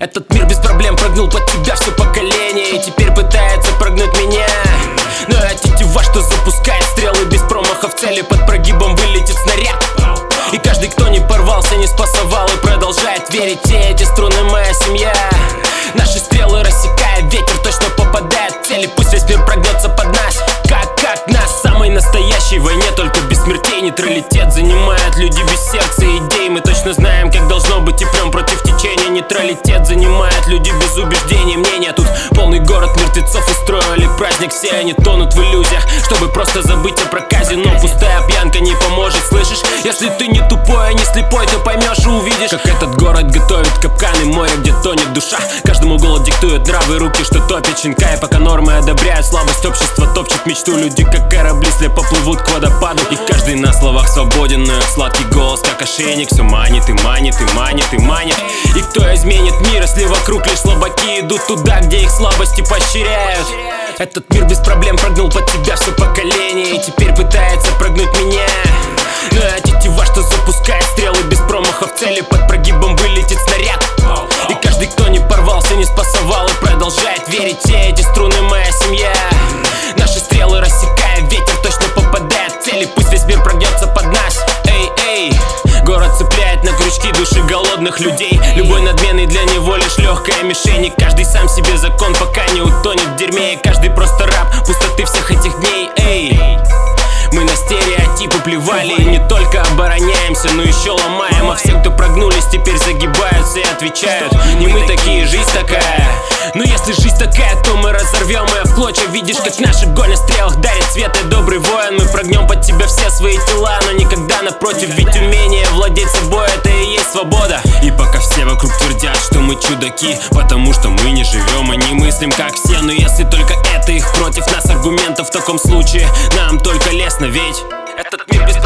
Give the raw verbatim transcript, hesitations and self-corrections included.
Этот мир без проблем прогнул под тебя все поколение, и теперь пытается прогнуть меня. Но я тетива, что запускает стрелы без промаха в цели. Под прогибом вылетит снаряд, и каждый, кто не порвался, не спасовал и продолжает верить. Те эти струны моя семья. Наши стрелы рассекая ветер, точно попадает в цели. Пусть весь мир прогнется под нас, как, как нас. В самой настоящей войне только без смертей нейтралитет занимает люди без сердца и идей. Мы точно знаем, как должно быть, и прям против течения. Нейтралитет занимает люди без убеждений, мнения. Тут полный город мертвецов устроили праздник. Все они тонут в иллюзиях, чтобы просто забыть о проказе. Но пустая пьянка не поможет, слышишь? Если ты не тупой, а не слепой, то поймешь и увидишь, как этот город готовит капканы, море, где тонет душа. Каждому голод диктует нравы, руки, что топят щенка. И пока нормы одобряют слабость общества, топчет мечту. Люди как корабли слепо плывут к водопаду, и каждый на словах свободен, но их сладкий голос как ошейник все манит и манит и манит и манит. И кто изменит мир, если вокруг лишь слабаки идут туда, где их слабости поощряют? Этот мир без проблем прогнул под тебя все поколение, и теперь пытается прогнуть меня. Но я тетива, что запускает стрелы без промаха в цели. Под прогибом вылетит снаряд, и каждый, кто не порвался, не спасовал и продолжает верить. Те эти струны моя семья. Наши стрелы рассекая ветер, точно попадает в цели. Пусть весь мир прогнется под нас. Эй, эй. Город цепляет на крючки души голодных людей. Любой надменный для него лишь легкая мишень. И каждый сам себе закон, пока не утонет в дерьме. И каждый просто раб пустоты всех этих дней. Эй. Мы на стереотипы плевали и не только обороняемся, но еще ломаем. А все, кто прогнулись, теперь загибаются и отвечают: не мы такие, жизнь такая. Но если жизнь такая, то мы разорвем ее в клочья. Видишь, как наши голь на стрелах дарит свет, и добрый воин. Мы прогнем под тебя все свои тела, но никогда напротив. Ведь умение владеть собой — это и есть свобода. И пока все вокруг твердят, что мы чудаки, потому что мы не живем и не мыслим как все. Но если только это их против нас аргументов, в таком случае нам только лестно, ведь этот мир без